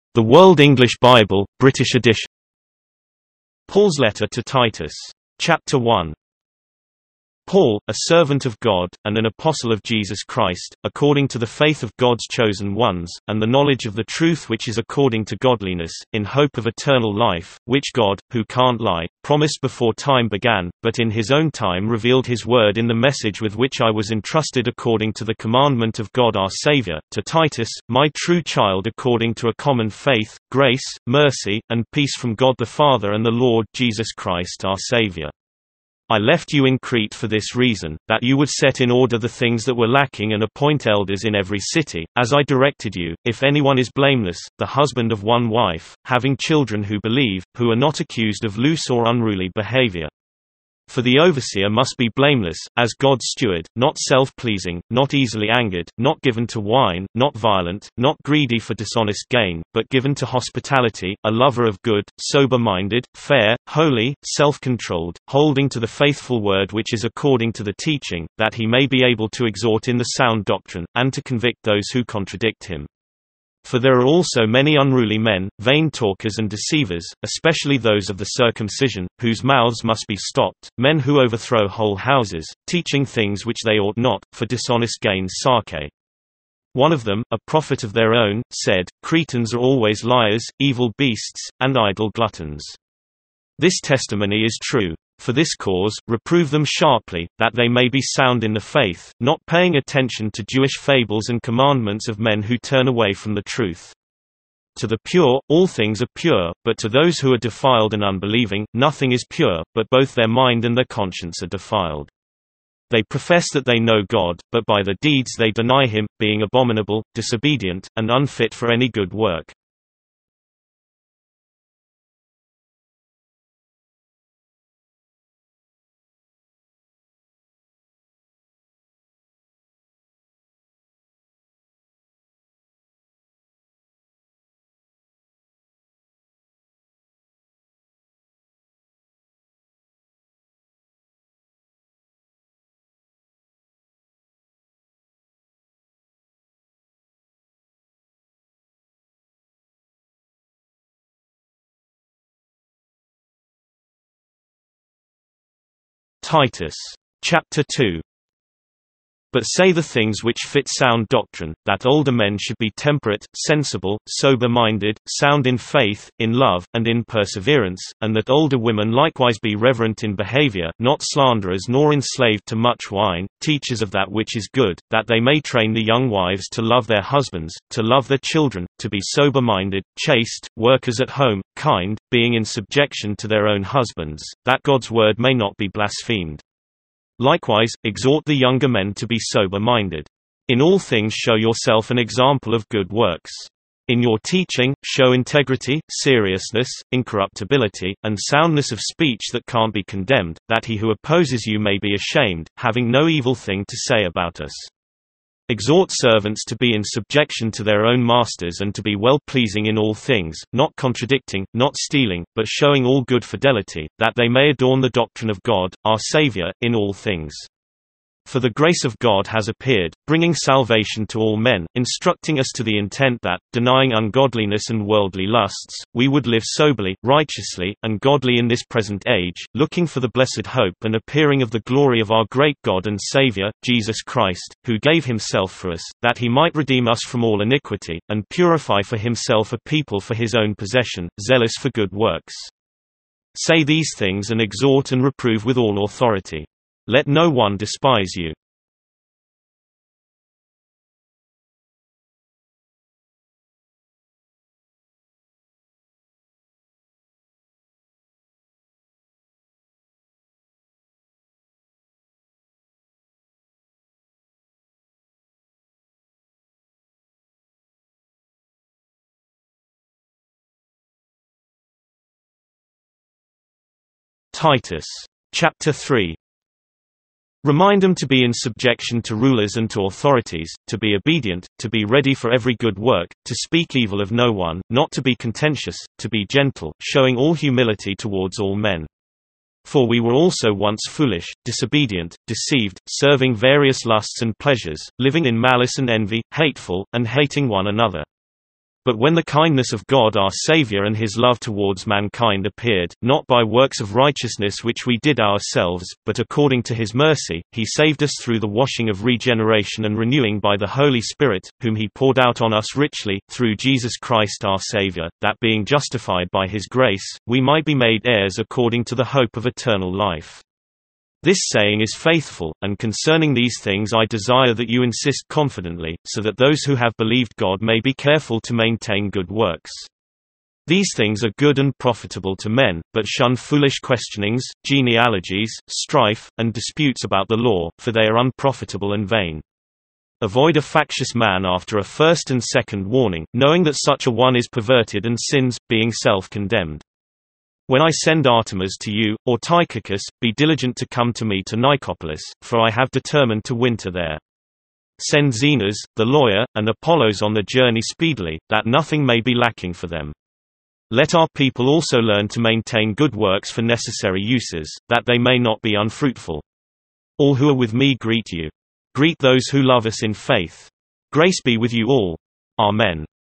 The World English Bible, British edition. Paul's letter to Titus. Chapter 1. Paul, a servant of God, and an apostle of Jesus Christ, according to the faith of God's chosen ones, and the knowledge of the truth which is according to godliness, in hope of eternal life, which God, who can't lie, promised before time began, but in his own time revealed his word in the message with which I was entrusted according to the commandment of God our Saviour, to Titus, my true child according to a common faith, grace, mercy, and peace from God the Father and the Lord Jesus Christ our Saviour. I left you in Crete for this reason, that you would set in order the things that were lacking and appoint elders in every city, as I directed you, if anyone is blameless, the husband of one wife, having children who believe, who are not accused of loose or unruly behavior. For the overseer must be blameless, as God's steward, not self-pleasing, not easily angered, not given to wine, not violent, not greedy for dishonest gain, but given to hospitality, a lover of good, sober-minded, fair, holy, self-controlled, holding to the faithful word which is according to the teaching, that he may be able to exhort in the sound doctrine, and to convict those who contradict him. For there are also many unruly men, vain talkers and deceivers, especially those of the circumcision, whose mouths must be stopped, men who overthrow whole houses, teaching things which they ought not, for dishonest gain's sake. One of them, a prophet of their own, said, Cretans are always liars, evil beasts, and idle gluttons. This testimony is true. For this cause, reprove them sharply, that they may be sound in the faith, not paying attention to Jewish fables and commandments of men who turn away from the truth. To the pure, all things are pure, but to those who are defiled and unbelieving, nothing is pure, but both their mind and their conscience are defiled. They profess that they know God, but by their deeds they deny him, being abominable, disobedient, and unfit for any good work. Titus. Chapter 2. But say the things which fit sound doctrine, that older men should be temperate, sensible, sober-minded, sound in faith, in love, and in perseverance, and that older women likewise be reverent in behavior, not slanderers nor enslaved to much wine, teachers of that which is good, that they may train the young wives to love their husbands, to love their children, to be sober-minded, chaste, workers at home, kind, being in subjection to their own husbands, that God's word may not be blasphemed. Likewise, exhort the younger men to be sober-minded. In all things show yourself an example of good works. In your teaching, show integrity, seriousness, incorruptibility, and soundness of speech that can't be condemned, that he who opposes you may be ashamed, having no evil thing to say about us. Exhort servants to be in subjection to their own masters and to be well-pleasing in all things, not contradicting, not stealing, but showing all good fidelity, that they may adorn the doctrine of God, our Saviour, in all things. For the grace of God has appeared, bringing salvation to all men, instructing us to the intent that, denying ungodliness and worldly lusts, we would live soberly, righteously, and godly in this present age, looking for the blessed hope and appearing of the glory of our great God and Saviour, Jesus Christ, who gave himself for us, that he might redeem us from all iniquity, and purify for himself a people for his own possession, zealous for good works. Say these things and exhort and reprove with all authority. Let no one despise you. Titus. Chapter 3. Remind them to be in subjection to rulers and to authorities, to be obedient, to be ready for every good work, to speak evil of no one, not to be contentious, to be gentle, showing all humility towards all men. For we were also once foolish, disobedient, deceived, serving various lusts and pleasures, living in malice and envy, hateful, and hating one another. But when the kindness of God our Saviour and his love towards mankind appeared, not by works of righteousness which we did ourselves, but according to his mercy, he saved us through the washing of regeneration and renewing by the Holy Spirit, whom he poured out on us richly, through Jesus Christ our Saviour, that being justified by his grace, we might be made heirs according to the hope of eternal life. This saying is faithful, and concerning these things I desire that you insist confidently, so that those who have believed God may be careful to maintain good works. These things are good and profitable to men, but shun foolish questionings, genealogies, strife, and disputes about the law, for they are unprofitable and vain. Avoid a factious man after a first and second warning, knowing that such a one is perverted and sins, being self-condemned. When I send Artemas to you, or Tychicus, be diligent to come to me to Nicopolis, for I have determined to winter there. Send Zenas, the lawyer, and Apollos on the journey speedily, that nothing may be lacking for them. Let our people also learn to maintain good works for necessary uses, that they may not be unfruitful. All who are with me greet you. Greet those who love us in faith. Grace be with you all. Amen.